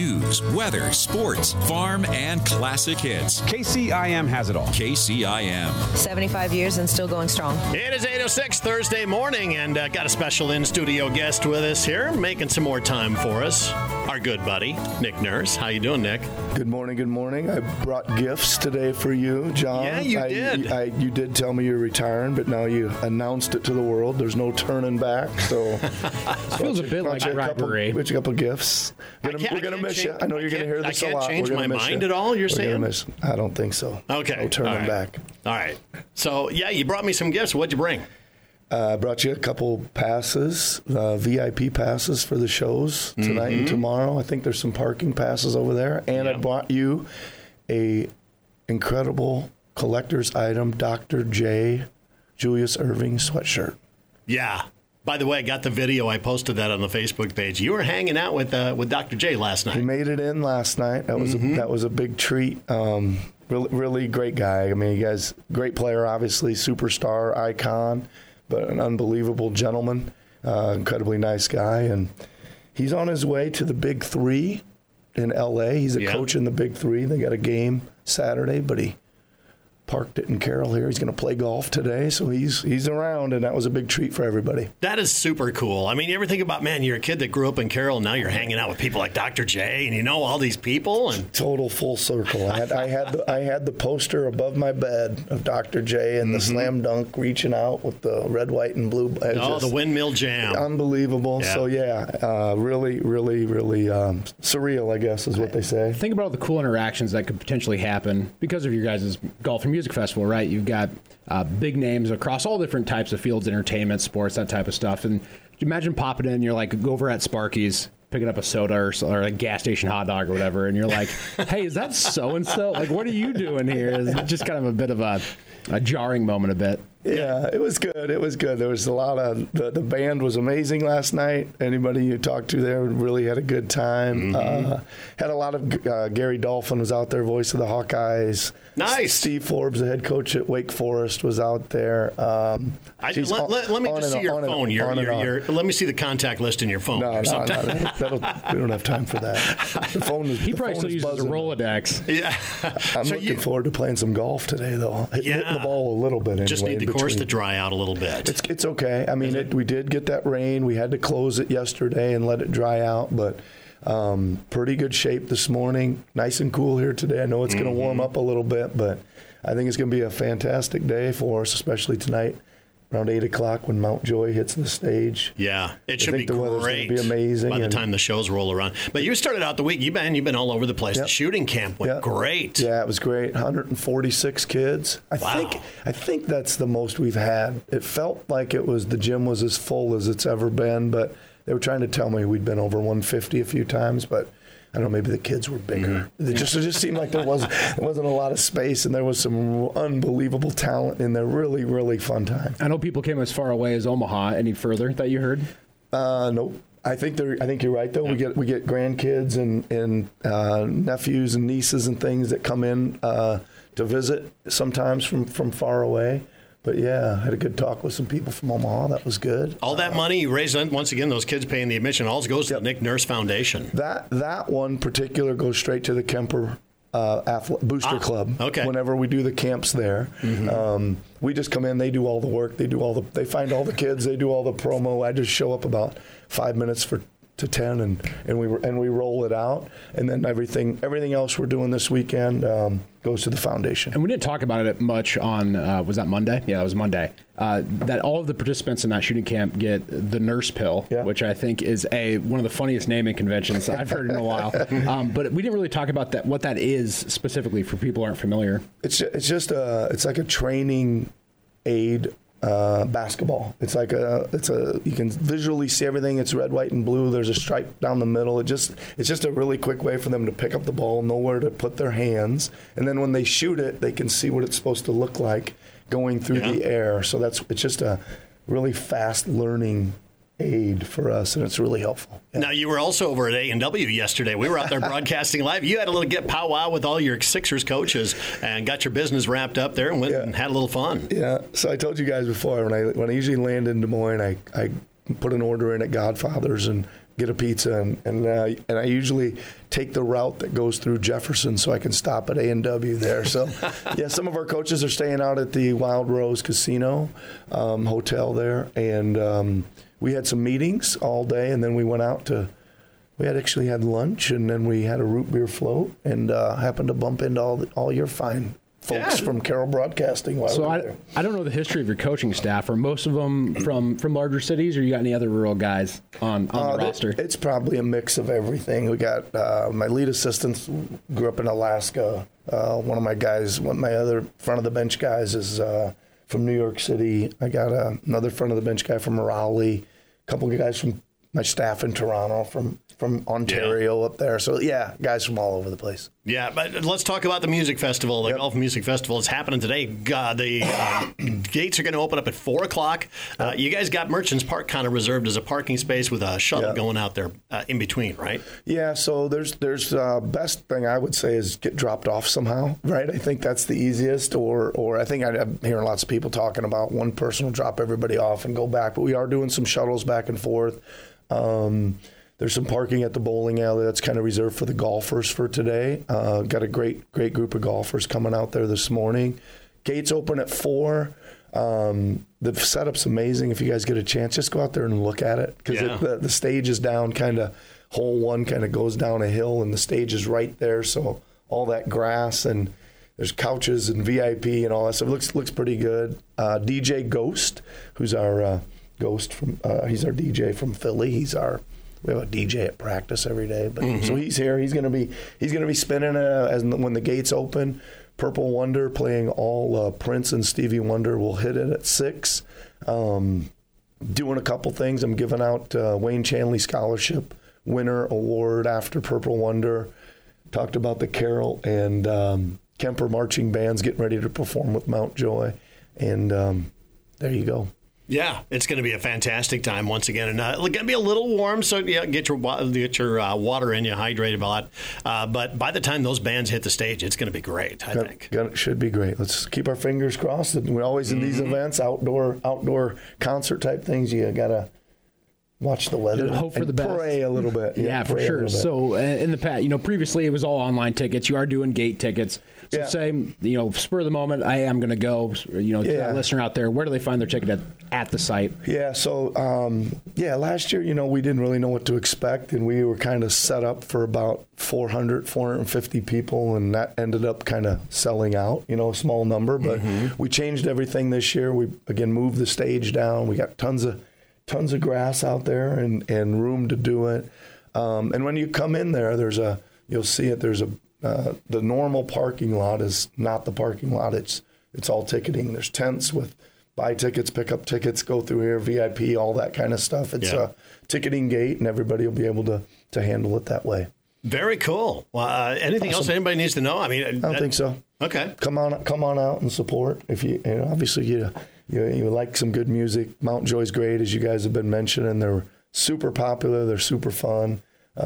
news, weather, sports, farm, and classic hits. KCIM has it all. KCIM. 75 years and still going strong. It is 8:06 Thursday morning, and got a special in-studio guest with us here, making some more time for us. Our good buddy, Nick Nurse. How you doing, Nick? Good morning, good morning. I brought gifts today for you, John. Yeah, you did. You did tell me you're retiring, but now you announced it to the world. There's no turning back, so... Feels a bit like bribery. A couple gifts. We're going to miss you. I know you're going to hear this a lot. I can't change my mind at all, you're saying? I don't think so. Okay. No turning back. All right. So, yeah, you brought me some gifts. What'd you bring? I brought you a couple passes, VIP passes for the shows tonight and tomorrow. I think there's some parking passes over there. And I brought you a incredible collector's item, Dr. J. Julius Erving sweatshirt. Yeah. By the way, I got the video. I posted that on the Facebook page. You were hanging out with Dr. J last night. He made it in last night. That was a big treat. Really great guy. I mean, he guy's great player, obviously, superstar, icon, but an unbelievable gentleman, incredibly nice guy. And he's on his way to the Big Three in L.A. He's a coach in the Big Three. They got a game Saturday, but he parked it in Carroll here. He's going to play golf today, so he's around, and that was a big treat for everybody. That is super cool. I mean, you ever think about, man, you're a kid that grew up in Carroll, and now you're hanging out with people like Dr. J, and you know all these people. And total full circle. I had the poster above my bed of Dr. J and the slam dunk reaching out with the red, white, and blue. The windmill jam. Unbelievable. Yeah. So, really, really, really surreal, I guess, is what they say. Think about all the cool interactions that could potentially happen because of your guys' golf and music festival, right? You've got big names across all different types of fields, entertainment, sports, that type of stuff. And imagine popping in, you're like over at Sparky's, picking up a soda or a gas station hot dog or whatever, and you're like, hey, is that so-and-so? Like, what are you doing here? It's just kind of a bit of a jarring moment a bit. Yeah, it was good. It was good. There was a lot of the band was amazing last night. Anybody you talked to there really had a good time. Had a lot of Gary Dolphin was out there, voice of the Hawkeyes. Nice. Steve Forbes, the head coach at Wake Forest, was out there. Let me just see your phone. Let me see the contact list in your phone. No, we don't have time for that. The phone is. He probably still uses a Rolodex. Yeah. I'm looking forward to playing some golf today, though. Hitting the ball a little bit anyway. Just need the course to dry out a little bit. It's okay. I mean, we did get that rain. We had to close it yesterday and let it dry out, but pretty good shape this morning. Nice and cool here today. I know it's going to warm up a little bit, but I think it's going to be a fantastic day for us, especially tonight around 8 o'clock when Mount Joy hits the stage. Yeah, it should be the weather's great. Be amazing by the time the shows roll around. But you started out the week. You've been all over the place. The shooting camp went great. Yeah, it was great. 146 kids. I think that's the most we've had. It felt like the gym was as full as it's ever been, but they were trying to tell me we'd been over 150 a few times, but I don't know, maybe the kids were bigger. It just seemed like there wasn't a lot of space, and there was some unbelievable talent in there. Really, really fun time. I know people came as far away as Omaha. Any further that you heard? Nope. I think you're right though. Yeah. We get grandkids and nephews and nieces and things that come in to visit sometimes from far away. But yeah, I had a good talk with some people from Omaha. That was good. All that money you raised, once again, those kids paying the admission, all goes to the Nick Nurse Foundation. That one particular goes straight to the Kemper Booster Club. Okay. Whenever we do the camps there, we just come in. They do all the work. They find all the kids. They do all the promo. I just show up about 5 minutes to 10, and we roll it out, and then everything else we're doing this weekend goes to the foundation. And we didn't talk about it much on was that Monday? Yeah, it was Monday. That all of the participants in that shooting camp get the nurse pill, which I think is one of the funniest naming conventions I've heard in a while. But we didn't really talk about that. What that is specifically for people who aren't familiar. It's like a training aid. Basketball. It's you can visually see everything. It's red, white, and blue. There's a stripe down the middle. It's just a really quick way for them to pick up the ball, know where to put their hands, and then when they shoot it, they can see what it's supposed to look like going through the air. So it's just a really fast learning aid for us, and it's really helpful. Yeah. Now, you were also over at A&W yesterday. We were out there broadcasting live. You had a little get powwow with all your Sixers coaches and got your business wrapped up there and went and had a little fun. Yeah. So I told you guys before, when I usually land in Des Moines, I put an order in at Godfather's and get a pizza, and I usually take the route that goes through Jefferson so I can stop at A&W there. So, yeah, some of our coaches are staying out at the Wild Rose Casino hotel there, and we had some meetings all day, and then we went out to. We actually had lunch, and then we had a root beer float, and happened to bump into all your fine folks from Carroll Broadcasting. While so we were there. I don't know the history of your coaching staff. Are most of them from larger cities, or you got any other rural guys on the roster? It's probably a mix of everything. We got my lead assistants grew up in Alaska. One of my guys, my other front of the bench guys is from New York City. I got another front of the bench guy from Raleigh. A couple of guys from my staff in Toronto, from Ontario up there. So, yeah, guys from all over the place. Yeah, but let's talk about the music festival. The Golf Music Festival is happening today. The gates are going to open up at 4 o'clock. You guys got Merchants Park kind of reserved as a parking space with a shuttle going out there in between, right? Yeah, so there's best thing I would say is get dropped off somehow, right? I think that's the easiest, or I think I'm hearing lots of people talking about one person will drop everybody off and go back, but we are doing some shuttles back and forth. There's some parking at the bowling alley that's kind of reserved for the golfers for today. Got a great group of golfers coming out there this morning. Gates open at 4. The setup's amazing. If you guys get a chance, just go out there and look at it, because the stage is down, kind of hole 1 kind of goes down a hill, and the stage is right there. So all that grass, and there's couches and VIP and all that stuff. It looks pretty good. DJ Ghost, who's our Ghost from he's our DJ from Philly. We have a DJ at practice every day, but so he's here. He's gonna be spinning when the gates open. Purple Wonder playing all Prince and Stevie Wonder will hit it at 6. Doing a couple things. I'm giving out Wayne Chanley Scholarship Winner Award after Purple Wonder. Talked about the Carroll and Kemper marching bands getting ready to perform with Mount Joy, and there you go. Yeah, it's going to be a fantastic time once again, and it's going to be a little warm, so get your water in you, hydrate a lot. But by the time those bands hit the stage, it's going to be great. I think it should be great. Let's keep our fingers crossed. We're always in these events, outdoor concert type things. You gotta watch the weather. Hope for the best. Pray a little bit. Yeah, for sure. So in the past, previously it was all online tickets. You are doing gate tickets. So say, spur of the moment, I am going to go. To that listener out there, where do they find their ticket at the site? Yeah. So last year, we didn't really know what to expect, and we were kind of set up for about 450 people, and that ended up kind of selling out. A small number, but we changed everything this year. We again moved the stage down. We got tons of grass out there and room to do it. And when you come in there, you'll see it. There's the normal parking lot is not the parking lot. It's all ticketing. There's tents with buy tickets, pick up tickets, go through here, VIP, all that kind of stuff. It's a ticketing gate, and everybody will be able to handle it that way. Very cool. Well, anything else anybody needs to know? I mean, I don't think so. Okay. Come on out and support. If you obviously you like some good music. Mount Joy's great, as you guys have been mentioning. They're super popular. They're super fun.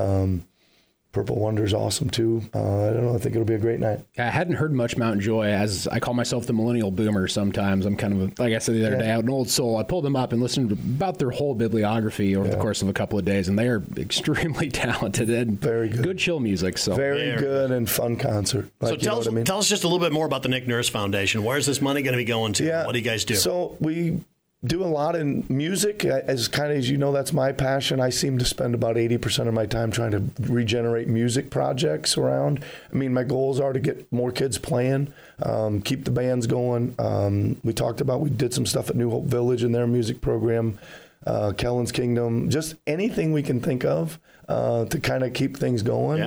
Purple Wonder's awesome too. I don't know. I think it'll be a great night. I hadn't heard much Mount Joy, as I call myself the millennial boomer sometimes. I'm kind of, like I said the other day, an old soul. I pulled them up and listened to about their whole bibliography over the course of a couple of days, and they are extremely talented and very good chill music. So very good and fun concert. Tell us just a little bit more about the Nick Nurse Foundation. Where's this money going to be going to? Yeah. What do you guys do? So we do a lot in music. As that's my passion. I seem to spend about 80% of my time trying to regenerate music projects around. I mean, my goals are to get more kids playing, keep the bands going. We did some stuff at New Hope Village in their music program, Kellen's Kingdom, just anything we can think of to kind of keep things going.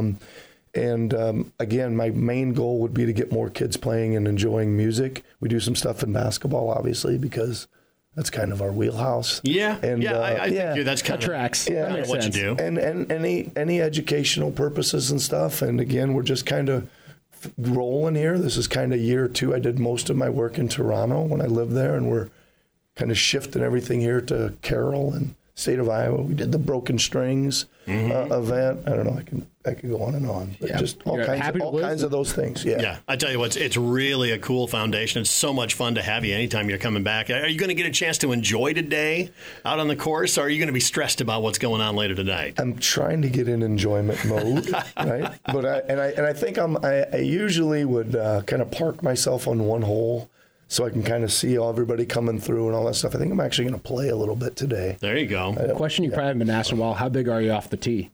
Yeah. Again, my main goal would be to get more kids playing and enjoying music. We do some stuff in basketball, obviously, because that's kind of our wheelhouse. Yeah, and I think that's kind of tracks. Yeah, kind of what you do. And any educational purposes and stuff. And again, we're just kind of rolling here. This is kind of year 2. I did most of my work in Toronto when I lived there, and we're kind of shifting everything here to Carroll and state of Iowa. We did the Broken Strings event. I don't know. I could go on and on. But just all kinds of those things. Yeah. Yeah. I tell you what, it's really a cool foundation. It's so much fun to have you anytime you're coming back. Are you going to get a chance to enjoy today out on the course, or are you going to be stressed about what's going on later tonight? I'm trying to get in enjoyment mode, right? But I think I usually would kind of park myself on one hole, so I can kind of see everybody coming through and all that stuff. I think I'm actually going to play a little bit today. There you go. Question you probably haven't been asked in a while. How big are you off the tee?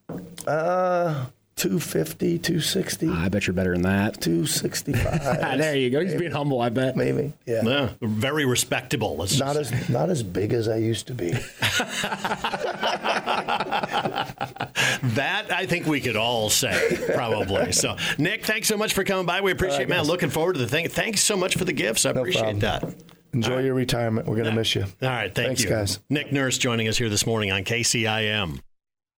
250, 260. I bet you're better than that. 265. There you go. He's being humble, I bet. Maybe. Yeah. Very respectable. Not as big as I used to be. That I think we could all say, probably. So, Nick, thanks so much for coming by. We appreciate it, man. Looking forward to the thing. Thanks so much for the gifts. I appreciate that. Enjoy your retirement. We're going to miss you. All right. Thanks, guys. Nick Nurse joining us here this morning on KCIM.